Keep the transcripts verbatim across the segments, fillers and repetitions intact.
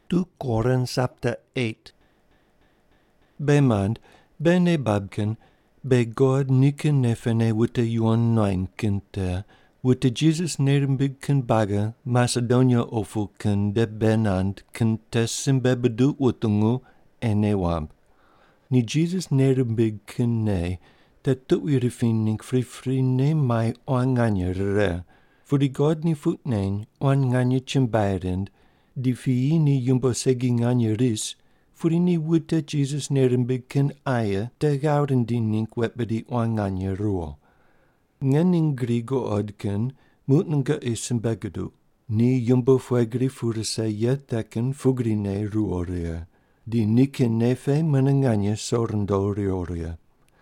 two Corinthians chapter eight. Bemand, bene babken, be God niken nefene witte yuan nine kinte, witte Jesus nerenbig ken baga, Macedonia ofel ken de benand ken tessimbe bedu utungu ene wamp. Ni Jesus nerenbig ken ne, dat tu irifin fri fri ne mai oanganje re, voor die God ni voet nein, oanganje chimbairend, die fii ni jumbo segi nganje ris, voor die ni witte Jesus nerenbig ken aie, te gouden dienink webbe die oanganje roe. Ngen in grigo odken, moeten isen begedu. Ni jumbo fuegri voor se jeteken fugri ne ruoria. Die nike nefe menenganje sorendo rioria.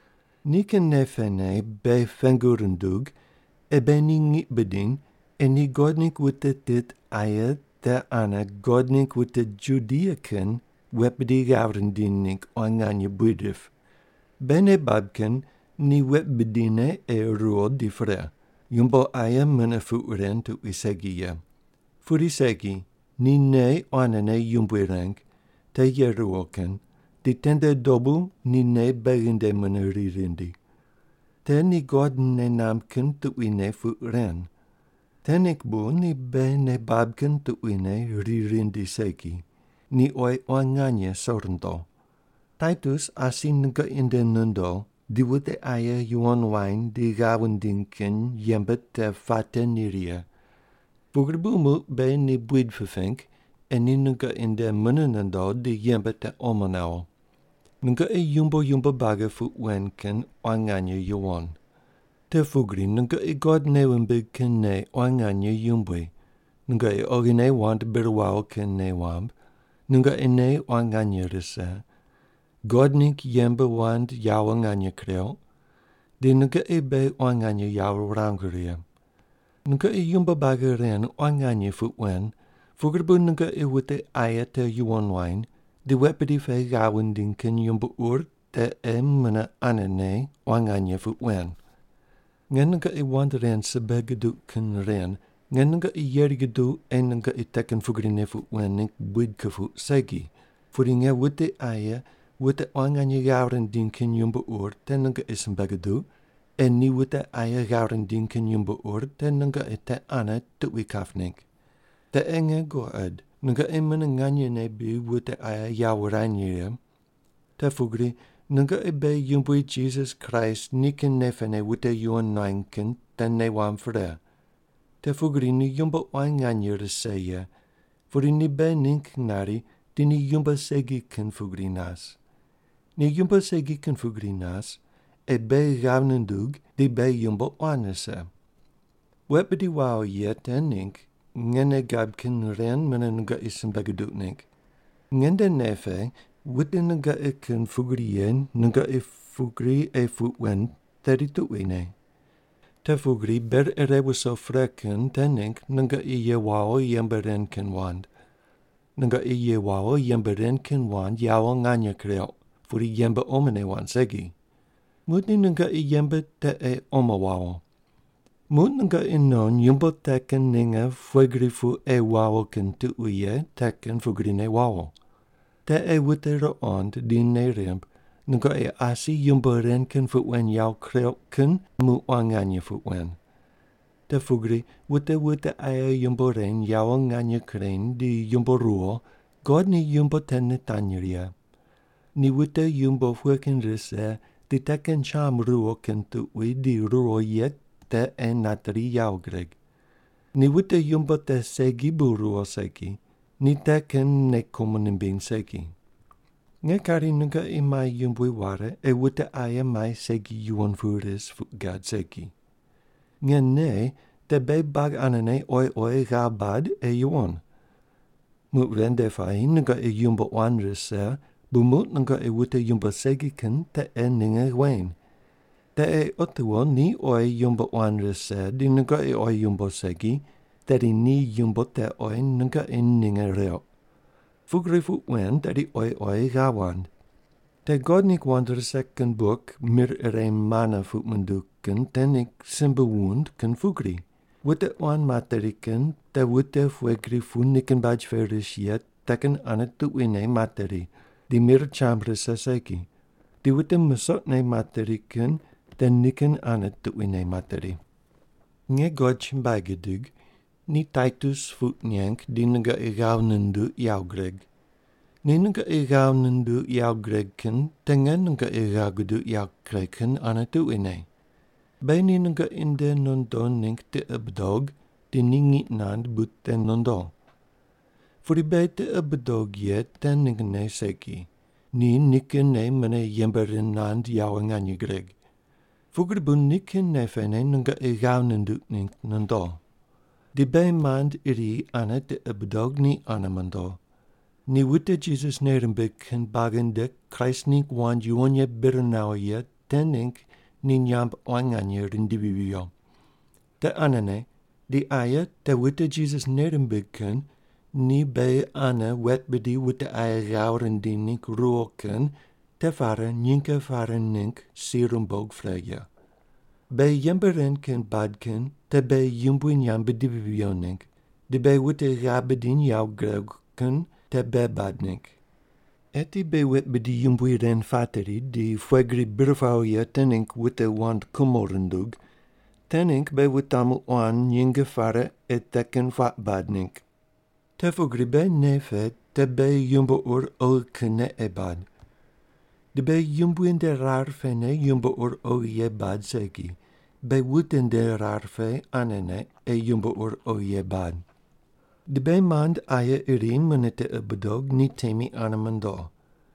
Nike nefe ne be fengurendug, e ben ni niet bedien, en ni godnik witte dit aie, te ana godnik witte Judeaken, webbe die gouden dienink oanganje buidif. Bene babken, ni web bedine e ruo di fre. Jumbo aia mene furen tu isegie. Furi segi, ni ne anene jumbuirank, te jeruoken, di tende dobu ni ne beginde mene ririndi. Te ni god ne namken tu ine furen. Ten ik bu ni be ne babken tu ine ririndi segi. Ni oi oanganye sorento. Titus asin nga in de nundo, die witte aie juan wijn die gaven dinken jembet te fate niria. Vogerbu moet bij ni buid vervink, en ni nga in de munnendo die jembet te omanao. Nga e jumbo jumbo bagge fu wenken oanganye juan. Te fugri nga e god newenbig ken ne oanganye jumbwe. Nga e ogine want berwao ken ne wamb. Nga e ne oanganye risa. Godnik jembe wand jouw nganje kreel, die nuke e be oanganje jouw rangeria. Nuke e jumba bageren oanganje voetwen, vogerbu nuke e witte aie te juan wijn, die weppe die ve gauwen dinken jumba oor te e mene anene oanganje voetwen. Ngen nuke e wanderen se begedu ken ren, ngen nuke e jerigedu en nuke e teken vogerine voetwen nik buidke voet segi, voor die nge witte aie, witte oanganje gauren dinken jumbo oor tenenge is een begedu, en ni witte aie gauren dinken jumbo oor tenenge e te ane te wikafnink. Te enge go ed, nenge e mene nganje ne bi witte aie jou ranjere. Te fugri, nenge e be jumbo Jesus Christ niken nefene witte juan nainken ten ne wan vre. Te fugri ni jumbo oanganje reseje, voor ni be nink nari, die ni jumbo segi ken fugri nas. Ni jumbo segi ken fugri nas, e be gavnen dug, die be jumbo oanese. Webbe die wou jet en nink, ngene gab ken ren mene nga isen begedutnik. Ngende nefe, witte nga e ken fugri yen, nga e fugri e futwen, teri tuine. Te fugri ber ere so freken tenink, nga e je wou jemberen ken wand. Nga e je wou jemberen ken wand, jou nganje kreel. Voor die jembe omene wan segi. Moet ni nga i jembe te e omawao. Moet nga in non jumbo teken ninga fuegri fu e wao ken tu uye teken fugrine wao. Te e witte ro ond din ne rimp, nga e asi jumbo ren ken fu wen jou kreel ken mu wanganje fu wen. Te fugri witte witte aia jumbo ren jou nganje kren di jumbo ruo, god ni jumbo tenne tanjeria. Ni witte jumbo fueken risse, die teken cham ruo ken tu ui di ruo yet te en natri jaugreg. Ni witte jumbo te segi bu ruo segi, ni teken ne komunen bin segi. Nge kari nuga i mai jumbo ware, e witte aia mai segi juan furis fu gad segi. Nge ne, te be bag anene oi oi ga bad e juan. Mut rende fai nuga i jumbo wan risse, bumut nga e witte jumbo segi ken te e ninge wen. Te e otuo ni oi jumbo wanre se di nga e oi jumbo segi, te di ni jumbo te oi nga e ninge reo. Fugri fu wen te di oi oi gawand. Te godnik wander second book mir ere mana fu menduken ten ik simbewoond ken fugri. Witte wan materiken te witte fuegri fu niken badj verish yet taken anat tu wine materi, di mir chambre saseki. Di wite masot ne materi ken, ten niken anat tu wine materi. Nge goch bagedig, ni Titus voet nyank di nga igaw nandu yaw greg. Ni nga igaw nandu yaw greg ken, tengen nga igaw gudu yaw greg ken anat tu wine. Bij ni nga inde nondo nink te abdog, di ni ngit nand but ten nondo. Voor die bij te abdog je ten ning ne seki. Ni nike ne mene jemberin nand yaw nganje greg. Voor bu nike ne fene nga igaw nandu nink nondo. Die bij maand iri ane te abdog ni anamando. Ni witte Jesus nerembek ken bagen de Christ nink wand juonje birnauwe je ten nink ni nyamp wanganje rindibibio. Te anane, di aya te witte Jesus nerembek ken, ni bij ane wet bedi witte aya gauren di nink roken, te varen ninke varen nink sirumbog vleja. Bij jemberen ken badken, te bij jumbuin jambe dibibio nink, de bij witte gabedin jou greuken, te bij badnink. Eti bij wet bedi jumbuiren fateri, di fuegri birvauja tenink witte wand kumorendug, tenink bij witamel oan jinge vare et teken vat badnink. Te fogri bij nefe, te bij jumbo ur o kene ebad. De bij jumbuin de rarfe ne jumbo ur o je bad seki. Bij wuten de rarfe anene e jumbo ur o je bad. De bij maand aya irin menete abedog ni temi anamando.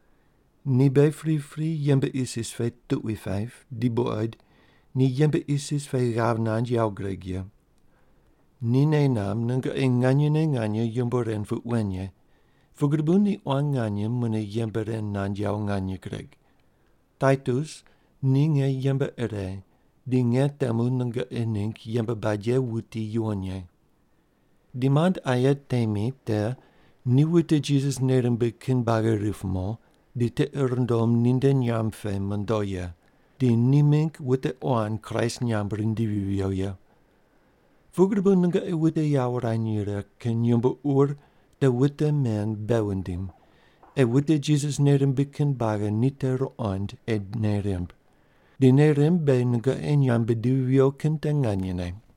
Ni bij free free jembe isis fe tutwi vijf, die boed, ni jembe isis fe gavnand jou gregje. Ni ne nam nunga enganje enganje jumboren fu wenje. Fugribun ni oanganje mene jemberen nand jou nganje greg. Titus, ni nge jembe ere, di nge temu nunga enink jembe badje wuti juonje. Die maand aya temi te, ni witte Jesus nerembek kin bagerifmo, di te erndom ninde nyamfe mandoye, di nimink witte oan Christ nyambrin divivioye. Fugerbunanga e witte jauranjere ken jumbo ur de witte man bewendim, e witte Jesus nerembek kin bager niter oand ed neremb. Di neremb benanga en jambe divio kin tenganjene.